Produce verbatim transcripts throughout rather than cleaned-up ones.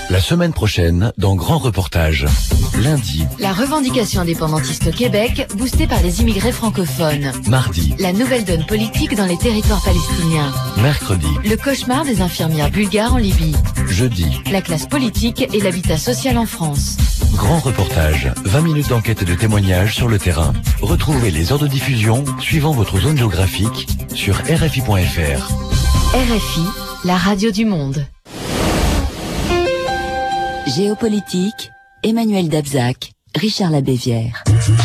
La semaine prochaine, dans Grand Reportage. Lundi. La revendication indépendantiste au Québec, boostée par les immigrés francophones. Mardi. La nouvelle donne politique dans les territoires palestiniens. Mercredi. Le cauchemar des infirmières bulgares en Libye. Jeudi. La classe politique et l'habitat social en France. Grand Reportage. vingt minutes d'enquête et de témoignages sur le terrain. Retrouvez les heures de diffusion suivant votre zone géographique sur R F I point F R. R F I, la radio du monde. Géopolitique, Emmanuel Dabzac, Richard Labévière.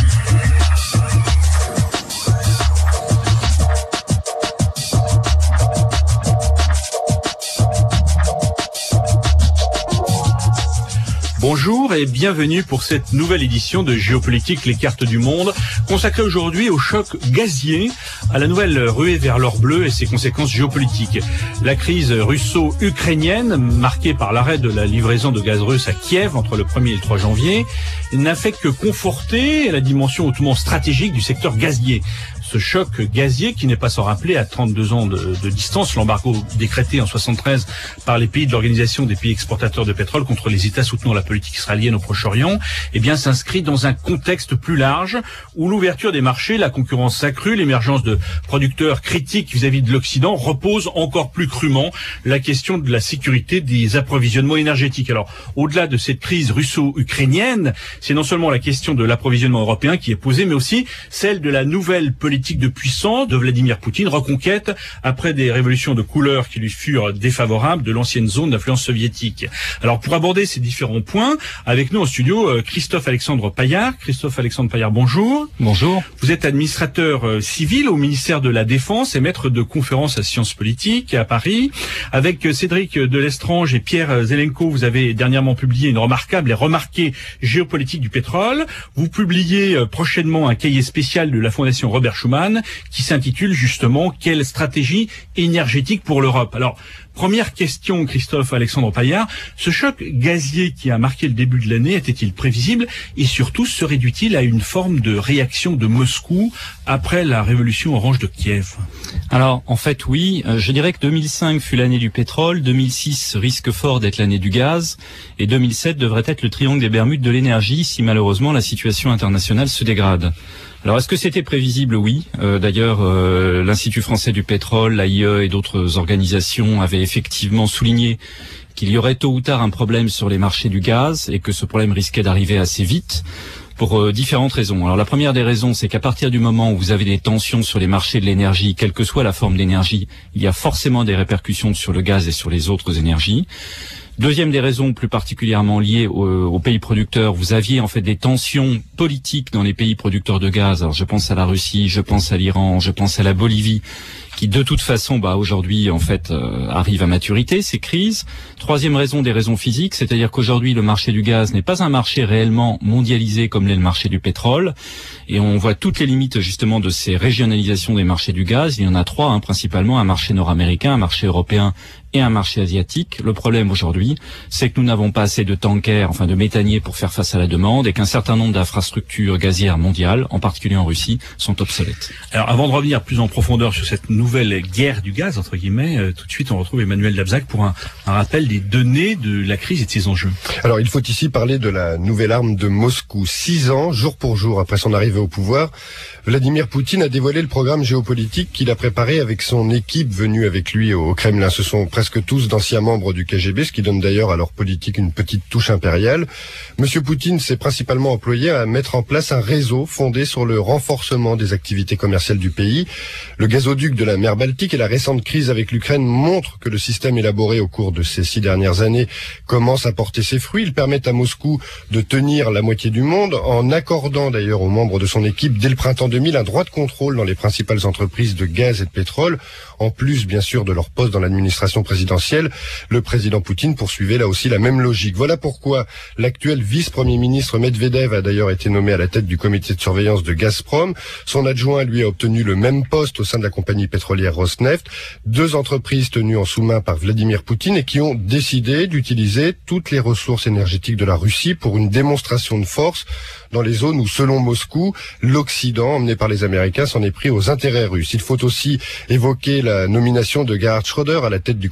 Bonjour et bienvenue pour cette nouvelle édition de Géopolitique, les cartes du monde, consacrée aujourd'hui au choc gazier, à la nouvelle ruée vers l'or bleu et ses conséquences géopolitiques. La crise russo-ukrainienne, marquée par l'arrêt de la livraison de gaz russe à Kiev entre le premier et le trois janvier, n'a fait que conforter la dimension hautement stratégique du secteur gazier. Ce choc gazier, qui n'est pas sans rappeler à trente-deux ans de, de distance l'embargo décrété en soixante-treize par les pays de l'Organisation des pays exportateurs de pétrole contre les États soutenant la politique israélienne au Proche-Orient, eh bien s'inscrit dans un contexte plus large où l'ouverture des marchés, la concurrence accrue, l'émergence de producteurs critiques vis-à-vis de l'Occident repose encore plus crûment la question de la sécurité des approvisionnements énergétiques. Alors, au-delà de cette crise russo-ukrainienne, c'est non seulement la question de l'approvisionnement européen qui est posée, mais aussi celle de la nouvelle politique de puissance de Vladimir Poutine, reconquête après des révolutions de couleur qui lui furent défavorables de l'ancienne zone d'influence soviétique. Alors pour aborder ces différents points, avec nous en studio Christophe Alexandre Paillard. Christophe Alexandre Paillard, bonjour. Bonjour. Vous êtes administrateur euh, civil au ministère de la Défense et maître de conférences à Sciences Politiques à Paris. Avec euh, Cédric Delestrange et Pierre Zelenko, vous avez dernièrement publié une remarquable et remarquée géopolitique du pétrole. Vous publiez euh, prochainement un cahier spécial de la Fondation Robert Schuman qui s'intitule justement « Quelle stratégie énergétique pour l'Europe ?» Alors, première question, Christophe Alexandre Paillard, ce choc gazier qui a marqué le début de l'année était-il prévisible et surtout se réduit-il à une forme de réaction de Moscou après la révolution orange de Kiev? Alors, en fait, oui. Je dirais que deux mille cinq fut l'année du pétrole, deux mille six risque fort d'être l'année du gaz, et deux mille sept devrait être le triangle des Bermudes de l'énergie si malheureusement la situation internationale se dégrade. Alors, est-ce que c'était prévisible? Oui. Euh, d'ailleurs, euh, l'Institut français du pétrole, l'A I E et d'autres organisations avaient effectivement souligné qu'il y aurait tôt ou tard un problème sur les marchés du gaz et que ce problème risquait d'arriver assez vite pour euh, différentes raisons. Alors, la première des raisons, c'est qu'à partir du moment où vous avez des tensions sur les marchés de l'énergie, quelle que soit la forme d'énergie, il y a forcément des répercussions sur le gaz et sur les autres énergies. Deuxième des raisons, plus particulièrement liées aux, aux pays producteurs, vous aviez en fait des tensions politiques dans les pays producteurs de gaz. Alors je pense à la Russie, je pense à l'Iran, je pense à la Bolivie, qui de toute façon, bah aujourd'hui en fait euh, arrivent à maturité ces crises. Troisième raison, des raisons physiques, c'est-à-dire qu'aujourd'hui le marché du gaz n'est pas un marché réellement mondialisé comme l'est le marché du pétrole, et on voit toutes les limites justement de ces régionalisations des marchés du gaz. Il y en a trois hein, principalement, un marché nord-américain, un marché européen et un marché asiatique. Le problème aujourd'hui, c'est que nous n'avons pas assez de tankers, enfin de méthaniers pour faire face à la demande, et qu'un certain nombre d'infrastructures gazières mondiales, en particulier en Russie, sont obsolètes. Alors avant de revenir plus en profondeur sur cette nouvelle guerre du gaz, entre guillemets, euh, tout de suite on retrouve Emmanuel Dabzac pour un, un rappel des données de la crise et de ses enjeux. Alors il faut ici parler de la nouvelle arme de Moscou. Six ans, jour pour jour après son arrivée au pouvoir, Vladimir Poutine a dévoilé le programme géopolitique qu'il a préparé avec son équipe venue avec lui au Kremlin. Ce sont presque tous d'anciens membres du K G B, ce qui donne d'ailleurs à leur politique une petite touche impériale. Monsieur Poutine s'est principalement employé à mettre en place un réseau fondé sur le renforcement des activités commerciales du pays. Le gazoduc de la mer Baltique et la récente crise avec l'Ukraine montrent que le système élaboré au cours de ces six dernières années commence à porter ses fruits. Il permet à Moscou de tenir la moitié du monde, en accordant d'ailleurs aux membres de son équipe dès le printemps deux mille un droit de contrôle dans les principales entreprises de gaz et de pétrole, en plus bien sûr de leur poste dans l'administration présidentielle. Le président Poutine poursuivait là aussi la même logique. Voilà pourquoi l'actuel vice-premier ministre Medvedev a d'ailleurs été nommé à la tête du comité de surveillance de Gazprom. Son adjoint, lui, a obtenu le même poste au sein de la compagnie pétrolière Rosneft. Deux entreprises tenues en sous-main par Vladimir Poutine et qui ont décidé d'utiliser toutes les ressources énergétiques de la Russie pour une démonstration de force dans les zones où, selon Moscou, l'Occident, emmené par les Américains, s'en est pris aux intérêts russes. Il faut aussi évoquer la nomination de Gerhard Schröder à la tête du comité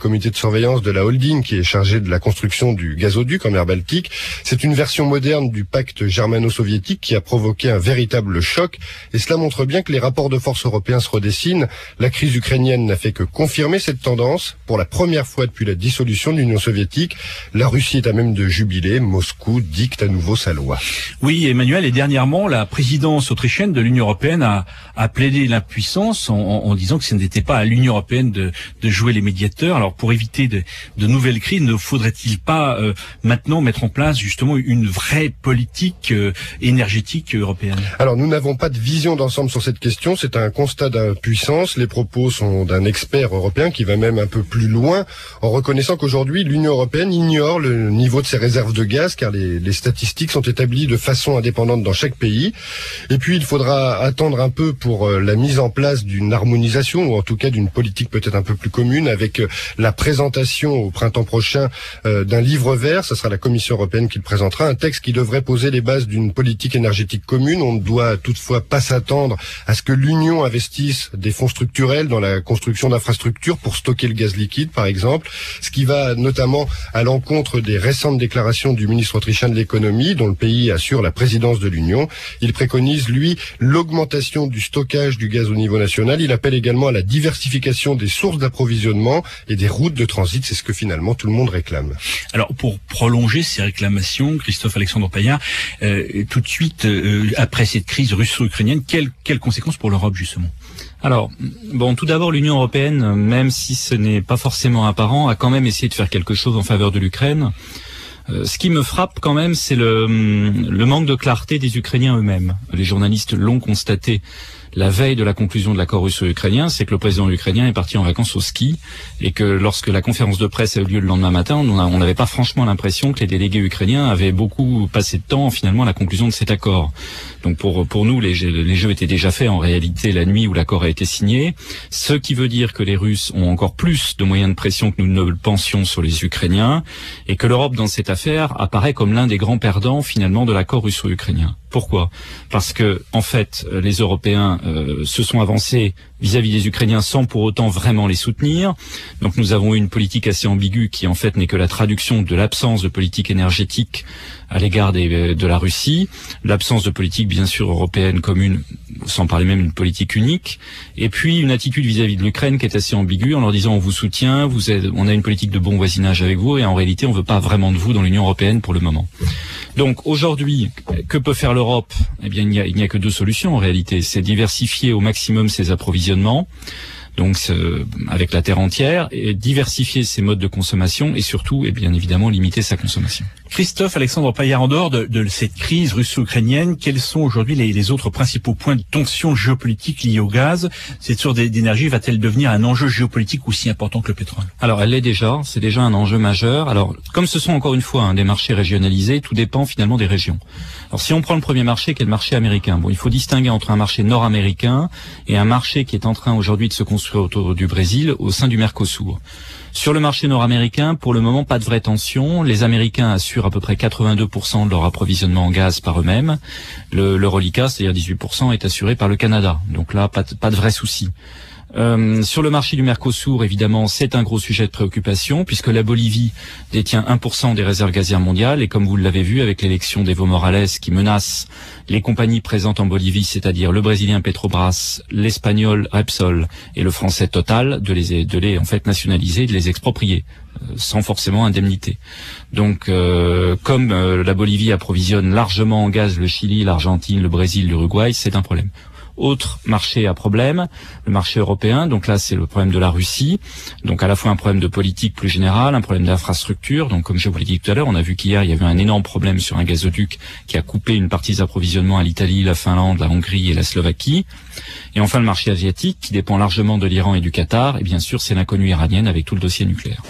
comité de surveillance de la holding qui est chargé de la construction du gazoduc en mer Baltique. C'est une version moderne du pacte germano-soviétique qui a provoqué un véritable choc. Et cela montre bien que les rapports de force européens se redessinent. La crise ukrainienne n'a fait que confirmer cette tendance. Pour la première fois depuis la dissolution de l'Union soviétique, la Russie est à même de jubiler. Moscou dicte à nouveau sa loi. Oui, Emmanuel, et dernièrement, la présidence autrichienne de l'Union européenne a, a plaidé l'impuissance en, en, en disant que ce n'était pas à l'Union européenne de, de jouer les médiateurs. Alors, pour éviter de, de nouvelles crises, ne faudrait-il pas euh, maintenant mettre en place justement une vraie politique euh, énergétique européenne? Alors, nous n'avons pas de vision d'ensemble sur cette question. C'est un constat d'impuissance. Les propos sont d'un expert européen qui va même un peu plus loin en reconnaissant qu'aujourd'hui, l'Union européenne ignore le niveau de ses réserves de gaz car les, les statistiques sont établies de façon indépendante dans chaque pays. Et puis, il faudra attendre un peu pour euh, la mise en place d'une harmonisation ou en tout cas d'une politique peut-être un peu plus commune avec euh, la présentation au printemps prochain euh, d'un livre vert. Ce sera la Commission européenne qui le présentera. Un texte qui devrait poser les bases d'une politique énergétique commune. On ne doit toutefois pas s'attendre à ce que l'Union investisse des fonds structurels dans la construction d'infrastructures pour stocker le gaz liquide, par exemple. Ce qui va notamment à l'encontre des récentes déclarations du ministre autrichien de l'économie, dont le pays assure la présidence de l'Union. Il préconise, lui, l'augmentation du stockage du gaz au niveau national. Il appelle également à la diversification des sources d'approvisionnement et des routes de transit. C'est ce que finalement tout le monde réclame. Alors, pour prolonger ces réclamations, Christophe Alexandre Paillard, euh, tout de suite, euh, après cette crise russo-ukrainienne, quelles, quelles conséquences pour l'Europe, justement? Alors, bon, tout d'abord, l'Union européenne, même si ce n'est pas forcément apparent, a quand même essayé de faire quelque chose en faveur de l'Ukraine. Euh, ce qui me frappe quand même, c'est le, le manque de clarté des Ukrainiens eux-mêmes. Les journalistes l'ont constaté la veille de la conclusion de l'accord russo-ukrainien, c'est que le président ukrainien est parti en vacances au ski et que lorsque la conférence de presse a eu lieu le lendemain matin, on n'avait pas franchement l'impression que les délégués ukrainiens avaient beaucoup passé de temps finalement à la conclusion de cet accord. Donc pour pour nous, les, les jeux étaient déjà faits en réalité la nuit où l'accord a été signé, ce qui veut dire que les Russes ont encore plus de moyens de pression que nous ne le pensions sur les Ukrainiens et que l'Europe dans cette affaire apparaît comme l'un des grands perdants finalement de l'accord russo-ukrainien. Pourquoi? Parce que en fait, les Européens euh, se sont avancés vis-à-vis des Ukrainiens sans pour autant vraiment les soutenir. Donc nous avons eu une politique assez ambiguë qui en fait n'est que la traduction de l'absence de politique énergétique à l'égard des, de la Russie, l'absence de politique bien sûr européenne commune, sans parler même d'une politique unique, et puis une attitude vis-à-vis de l'Ukraine qui est assez ambiguë en leur disant on vous soutient, vous êtes, on a une politique de bon voisinage avec vous et en réalité on veut pas vraiment de vous dans l'Union européenne pour le moment. Donc aujourd'hui, que peut faire l'Europe? Eh bien il n'y a, il n'y a que deux solutions en réalité, c'est diversifier au maximum ses approvisionnements, donc euh, avec la terre entière, et diversifier ses modes de consommation et surtout, et bien évidemment, limiter sa consommation. Christophe Alexandre Paillard, en dehors de, de cette crise russo-ukrainienne, quels sont aujourd'hui les, les autres principaux points de tension géopolitique liés au gaz? Cette source d'énergie va-t-elle devenir un enjeu géopolitique aussi important que le pétrole? Alors elle l'est déjà, c'est déjà un enjeu majeur. Alors comme ce sont encore une fois hein, des marchés régionalisés, tout dépend finalement des régions. Alors si on prend le premier marché qui est le marché américain, bon il faut distinguer entre un marché nord-américain et un marché qui est en train aujourd'hui de se construire autour du Brésil au sein du Mercosur. Sur le marché nord-américain, pour le moment, pas de vraie tension. Les Américains assurent à peu près quatre-vingt-deux pour cent de leur approvisionnement en gaz par eux-mêmes. Le, le reliquat, c'est-à-dire dix-huit pour cent, est assuré par le Canada. Donc là, pas de, pas de vrai souci. Euh, sur le marché du Mercosur, évidemment, c'est un gros sujet de préoccupation puisque la Bolivie détient un pour cent des réserves gazières mondiales et comme vous l'avez vu avec l'élection d'Evo Morales qui menace les compagnies présentes en Bolivie, c'est-à-dire le brésilien Petrobras, l'espagnol Repsol et le français Total, de les, de les en fait nationaliser, de les exproprier euh, sans forcément indemnité. Donc, euh, comme euh, la Bolivie approvisionne largement en gaz le Chili, l'Argentine, le Brésil, l'Uruguay, c'est un problème. Autre marché à problème, le marché européen. Donc là, c'est le problème de la Russie. Donc à la fois un problème de politique plus générale, un problème d'infrastructure. Donc comme je vous l'ai dit tout à l'heure, on a vu qu'hier, il y avait un énorme problème sur un gazoduc qui a coupé une partie des approvisionnements à l'Italie, la Finlande, la Hongrie et la Slovaquie. Et enfin, le marché asiatique, qui dépend largement de l'Iran et du Qatar. Et bien sûr, c'est l'inconnue iranienne avec tout le dossier nucléaire.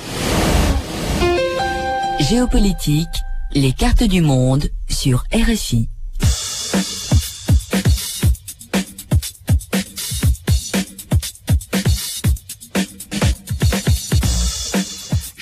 Géopolitique, les cartes du monde sur R F I.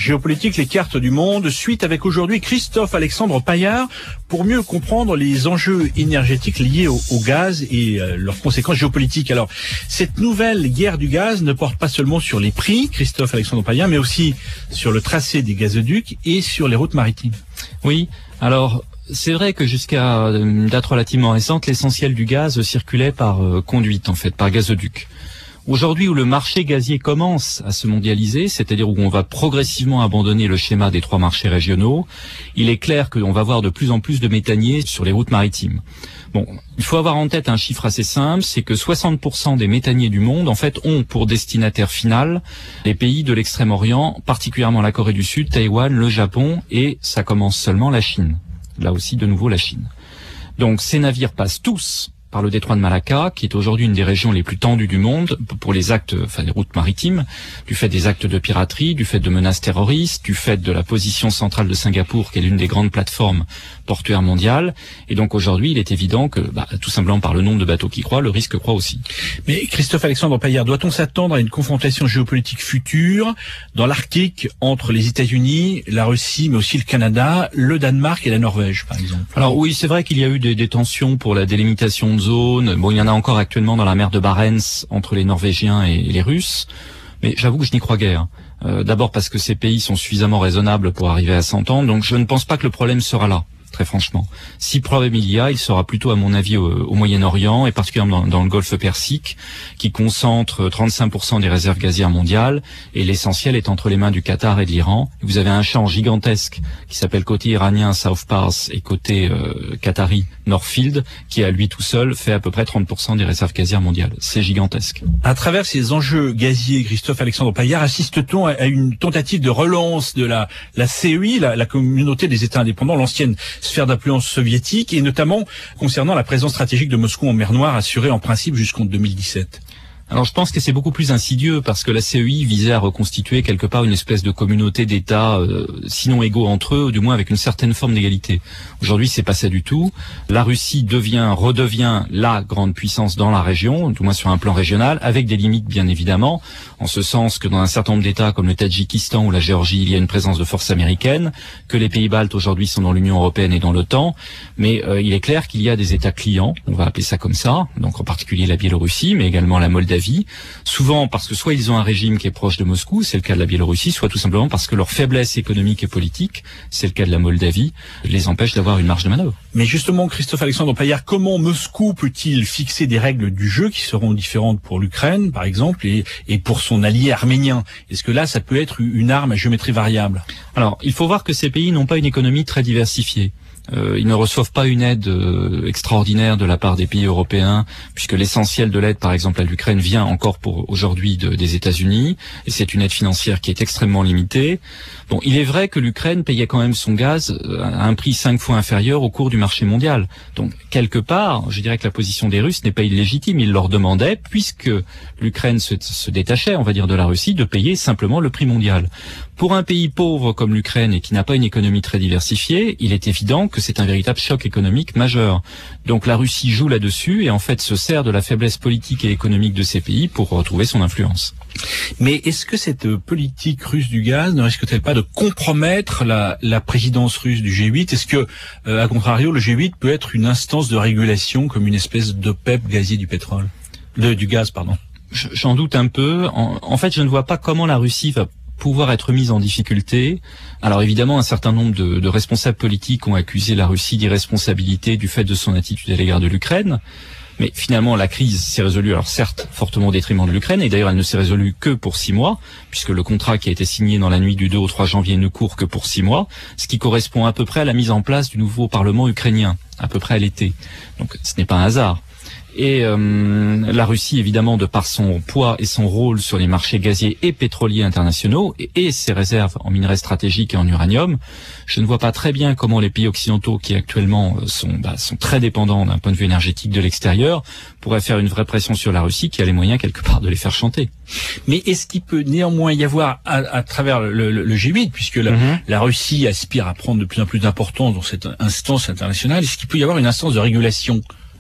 Géopolitique, les cartes du monde, suite avec aujourd'hui Christophe Alexandre Paillard pour mieux comprendre les enjeux énergétiques liés au, au gaz et euh, leurs conséquences géopolitiques. Alors, cette nouvelle guerre du gaz ne porte pas seulement sur les prix, Christophe Alexandre Paillard, mais aussi sur le tracé des gazoducs et sur les routes maritimes. Oui, alors... C'est vrai que jusqu'à une date relativement récente, l'essentiel du gaz circulait par euh, conduite, en fait, par gazoduc. Aujourd'hui, où le marché gazier commence à se mondialiser, c'est-à-dire où on va progressivement abandonner le schéma des trois marchés régionaux, il est clair qu'on va voir de plus en plus de méthaniers sur les routes maritimes. Bon, il faut avoir en tête un chiffre assez simple, c'est que soixante pour cent des méthaniers du monde, en fait, ont pour destinataire final les pays de l'Extrême-Orient, particulièrement la Corée du Sud, Taïwan, le Japon, et ça commence seulement la Chine. Là aussi, de nouveau, la Chine. Donc, ces navires passent tous par le détroit de Malacca, qui est aujourd'hui une des régions les plus tendues du monde pour les actes, enfin les routes maritimes, du fait des actes de piraterie, du fait de menaces terroristes, du fait de la position centrale de Singapour, qui est l'une des grandes plateformes portuaires mondiales. Et donc aujourd'hui, il est évident que, bah, tout simplement par le nombre de bateaux qui croient, le risque croît aussi. Mais Christophe Alexandre Paillard, doit-on s'attendre à une confrontation géopolitique future dans l'Arctique entre les États-Unis, la Russie, mais aussi le Canada, le Danemark et la Norvège, par exemple? Alors oui, c'est vrai qu'il y a eu des, des tensions pour la délimitation de zones. Bon, il y en a encore actuellement dans la mer de Barents entre les Norvégiens et les Russes. Mais j'avoue que je n'y crois guère. Euh, d'abord parce que ces pays sont suffisamment raisonnables pour arriver à s'entendre. Donc je ne pense pas que le problème sera là, très franchement. Si problème il y a, il sera plutôt à mon avis au, au Moyen-Orient et particulièrement dans, dans le Golfe Persique, qui concentre trente-cinq pour cent des réserves gazières mondiales et l'essentiel est entre les mains du Qatar et de l'Iran. Vous avez un champ gigantesque qui s'appelle côté iranien South Pars et côté euh, qatari Northfield, qui à lui tout seul fait à peu près trente pour cent des réserves gazières mondiales. C'est gigantesque. À travers ces enjeux gaziers, Christophe Alexandre Paillard, assiste-t-on à une tentative de relance de la, la C E I, la, la communauté des États indépendants, l'ancienne sphère d'influence soviétique, et notamment concernant la présence stratégique de Moscou en mer Noire, assurée en principe jusqu'en deux mille dix-sept? Alors je pense que c'est beaucoup plus insidieux parce que la C E I visait à reconstituer quelque part une espèce de communauté d'États, euh, sinon égaux entre eux, du moins avec une certaine forme d'égalité. Aujourd'hui, c'est pas ça du tout. La Russie devient, redevient la grande puissance dans la région, du moins sur un plan régional, avec des limites bien évidemment, en ce sens que dans un certain nombre d'États comme le Tadjikistan ou la Géorgie, il y a une présence de forces américaines, que les pays baltes aujourd'hui sont dans l'Union européenne et dans l'OTAN, mais euh, il est clair qu'il y a des États clients, on va appeler ça comme ça, donc en particulier la Biélorussie, mais également la Moldavie, souvent parce que soit ils ont un régime qui est proche de Moscou, c'est le cas de la Biélorussie, soit tout simplement parce que leur faiblesse économique et politique, c'est le cas de la Moldavie, les empêche d'avoir une marge de manœuvre. Mais justement, Christophe Alexandre Paillard, comment Moscou peut-il fixer des règles du jeu qui seront différentes pour l'Ukraine, par exemple, et, et pour son allié arménien? Est-ce que là, ça peut être une arme à géométrie variable? Alors, il faut voir que ces pays n'ont pas une économie très diversifiée. Euh, ils ne reçoivent pas une aide euh, extraordinaire de la part des pays européens, puisque l'essentiel de l'aide, par exemple à l'Ukraine, vient encore pour aujourd'hui de, des États-Unis, et c'est une aide financière qui est extrêmement limitée. Bon, il est vrai que l'Ukraine payait quand même son gaz à un prix cinq fois inférieur au cours du marché mondial. Donc, quelque part, je dirais que la position des Russes n'est pas illégitime. Ils leur demandaient, puisque l'Ukraine se, se détachait, on va dire, de la Russie, de payer simplement le prix mondial. Pour un pays pauvre comme l'Ukraine et qui n'a pas une économie très diversifiée, il est évident que c'est un véritable choc économique majeur. Donc la Russie joue là-dessus et en fait se sert de la faiblesse politique et économique de ces pays pour retrouver son influence. Mais est-ce que cette politique russe du gaz ne risque-t-elle pas de compromettre la, la présidence russe du G huit? Est-ce que, euh, à contrario, le G huit peut être une instance de régulation comme une espèce d'OPEP gazier du pétrole, de, du gaz, pardon? J'en doute un peu. En, en fait, je ne vois pas comment la Russie va pouvoir être mise en difficulté. Alors évidemment, un certain nombre de, de responsables politiques ont accusé la Russie d'irresponsabilité du fait de son attitude à l'égard de l'Ukraine. Mais finalement, la crise s'est résolue, alors certes, fortement au détriment de l'Ukraine, et d'ailleurs elle ne s'est résolue que pour six mois, puisque le contrat qui a été signé dans la nuit du deux au trois janvier ne court que pour six mois, ce qui correspond à peu près à la mise en place du nouveau Parlement ukrainien, à peu près à l'été. Donc ce n'est pas un hasard. Et euh, la Russie, évidemment, de par son poids et son rôle sur les marchés gaziers et pétroliers internationaux et, et ses réserves en minerais stratégiques et en uranium, je ne vois pas très bien comment les pays occidentaux qui actuellement sont, bah, sont très dépendants d'un point de vue énergétique de l'extérieur pourraient faire une vraie pression sur la Russie qui a les moyens quelque part de les faire chanter. Mais est-ce qu'il peut néanmoins y avoir, à, à travers le, le, le G huit, puisque la, mm-hmm. la Russie aspire à prendre de plus en plus d'importance dans cette instance internationale, est-ce qu'il peut y avoir une instance de régulation ?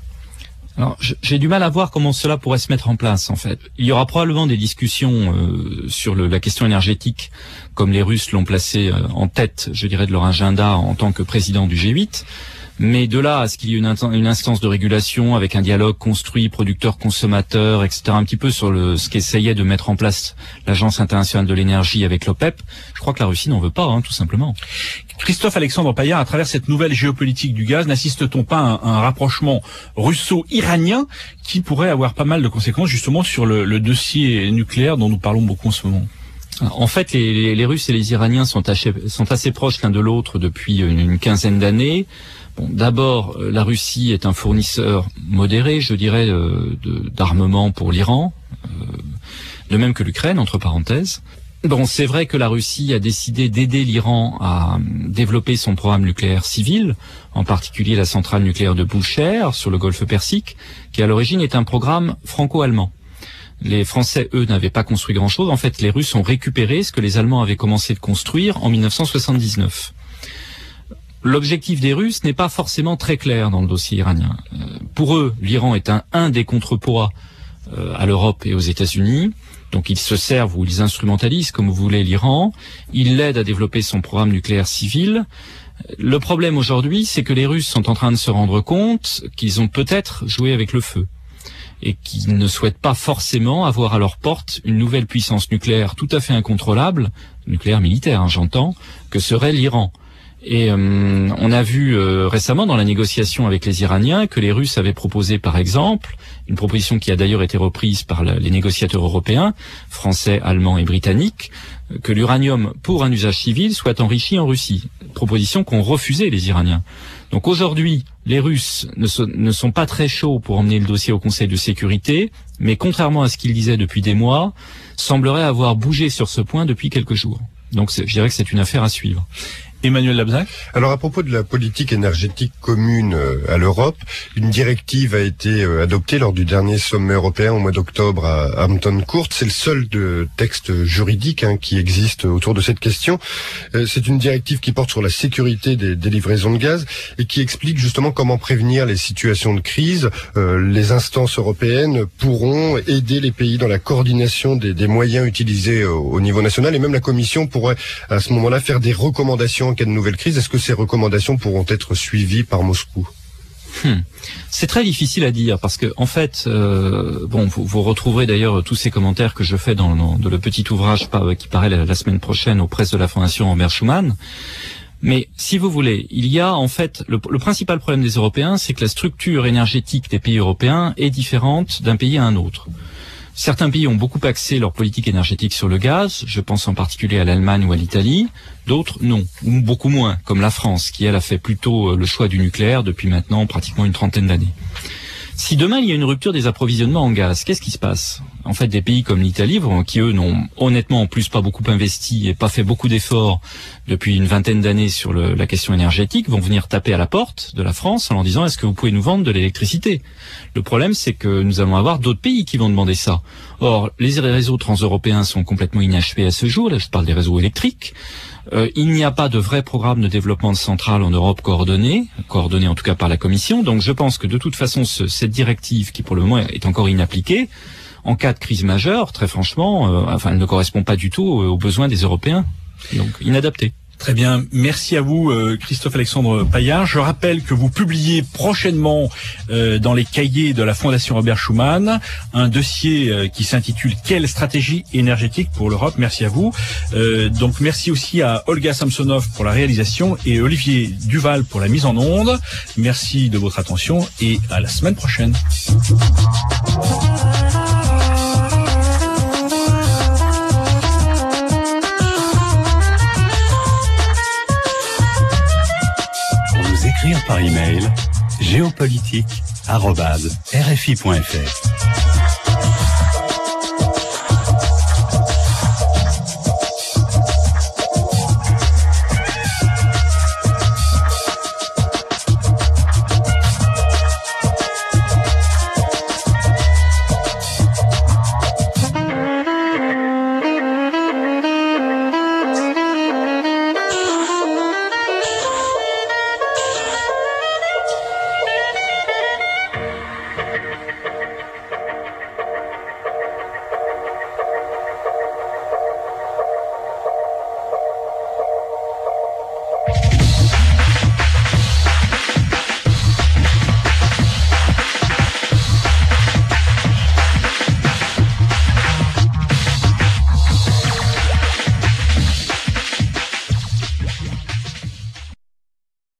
Alors, j'ai du mal à voir comment cela pourrait se mettre en place, en fait. Il y aura probablement des discussions euh, sur le, la question énergétique, comme les Russes l'ont placé euh, en tête, je dirais, de leur agenda en tant que président du G huit. Mais de là à ce qu'il y ait une, une instance de régulation avec un dialogue construit, producteur-consommateur, et cetera, un petit peu sur le, ce qu'essayait de mettre en place l'Agence internationale de l'énergie avec l'OPEP, je crois que la Russie n'en veut pas, hein, tout simplement. Christophe-Alexandre Paillard, à travers cette nouvelle géopolitique du gaz, n'assiste-t-on pas à un, un rapprochement russo-iranien qui pourrait avoir pas mal de conséquences justement sur le, le dossier nucléaire dont nous parlons beaucoup en ce moment? En fait, les, les, les Russes et les Iraniens sont, assez, sont assez proches l'un de l'autre depuis une, une quinzaine d'années. Bon, d'abord, la Russie est un fournisseur modéré, je dirais, euh, de, d'armement pour l'Iran, euh, de même que l'Ukraine, entre parenthèses. Bon, c'est vrai que la Russie a décidé d'aider l'Iran à développer son programme nucléaire civil, en particulier la centrale nucléaire de Bushehr sur le golfe Persique, qui à l'origine est un programme franco-allemand. Les Français, eux, n'avaient pas construit grand-chose. En fait, les Russes ont récupéré ce que les Allemands avaient commencé de construire en mille neuf cent soixante-dix-neuf. L'objectif des Russes n'est pas forcément très clair dans le dossier iranien. Euh, pour eux, l'Iran est un, un des contrepoids euh, à l'Europe et aux États-Unis. Donc ils se servent ou ils instrumentalisent, comme vous voulez, l'Iran. Ils l'aident à développer son programme nucléaire civil. Le problème aujourd'hui, c'est que les Russes sont en train de se rendre compte qu'ils ont peut-être joué avec le feu et qu'ils ne souhaitent pas forcément avoir à leur porte une nouvelle puissance nucléaire tout à fait incontrôlable, nucléaire militaire, hein, j'entends, que serait l'Iran. Et euh, on a vu euh, récemment dans la négociation avec les Iraniens que les Russes avaient proposé, par exemple, une proposition qui a d'ailleurs été reprise par la, les négociateurs européens, français, allemands et britanniques, que l'uranium pour un usage civil soit enrichi en Russie. Proposition qu'ont refusé les Iraniens. Donc aujourd'hui, les Russes ne, so, ne sont pas très chauds pour emmener le dossier au Conseil de sécurité, mais contrairement à ce qu'ils disaient depuis des mois, sembleraient avoir bougé sur ce point depuis quelques jours. Donc je dirais que c'est une affaire à suivre. Emmanuel Labzac. Alors à propos de la politique énergétique commune à l'Europe, une directive a été adoptée lors du dernier sommet européen au mois d'octobre à Hampton Court. C'est le seul de texte juridique hein, qui existe autour de cette question. C'est une directive qui porte sur la sécurité des, des livraisons de gaz et qui explique justement comment prévenir les situations de crise. Euh, les instances européennes pourront aider les pays dans la coordination des, des moyens utilisés au, au niveau national et même la Commission pourrait à ce moment-là faire des recommandations en cas de nouvelle crise. Est-ce que ces recommandations pourront être suivies par Moscou? Hmm. C'est très difficile à dire parce que en fait, euh, bon, vous, vous retrouverez d'ailleurs tous ces commentaires que je fais dans, dans, dans le petit ouvrage qui paraît la, la semaine prochaine aux presses de la Fondation Robert Schuman. Mais si vous voulez, il y a en fait le, le principal problème des Européens, c'est que la structure énergétique des pays européens est différente d'un pays à un autre. Certains pays ont beaucoup axé leur politique énergétique sur le gaz, je pense en particulier à l'Allemagne ou à l'Italie, d'autres non, ou beaucoup moins, comme la France, qui elle a fait plutôt le choix du nucléaire depuis maintenant pratiquement une trentaine d'années. Si demain il y a une rupture des approvisionnements en gaz, qu'est-ce qui se passe? En fait, des pays comme l'Italie, qui eux n'ont honnêtement en plus pas beaucoup investi et pas fait beaucoup d'efforts depuis une vingtaine d'années sur le, la question énergétique, vont venir taper à la porte de la France en leur disant est-ce que vous pouvez nous vendre de l'électricité? Le problème, c'est que nous allons avoir d'autres pays qui vont demander ça. Or, les réseaux transeuropéens sont complètement inachevés à ce jour. Là, je parle des réseaux électriques. Euh, il n'y a pas de vrai programme de développement de centrales en Europe coordonné, coordonné en tout cas par la Commission. Donc je pense que de toute façon, ce, cette directive, qui pour le moment est encore inappliquée, en cas de crise majeure, très franchement, euh, enfin, elle ne correspond pas du tout aux besoins des Européens. Donc inadaptée. Très bien, merci à vous Christophe-Alexandre Paillard. Je rappelle que vous publiez prochainement euh, dans les cahiers de la Fondation Robert Schuman un dossier euh, qui s'intitule « Quelle stratégie énergétique pour l'Europe ?» Merci à vous. Euh, donc merci aussi à Olga Samsonov pour la réalisation et Olivier Duval pour la mise en onde. Merci de votre attention et à la semaine prochaine. Écrire par email géopolitique arobase r f i point f r.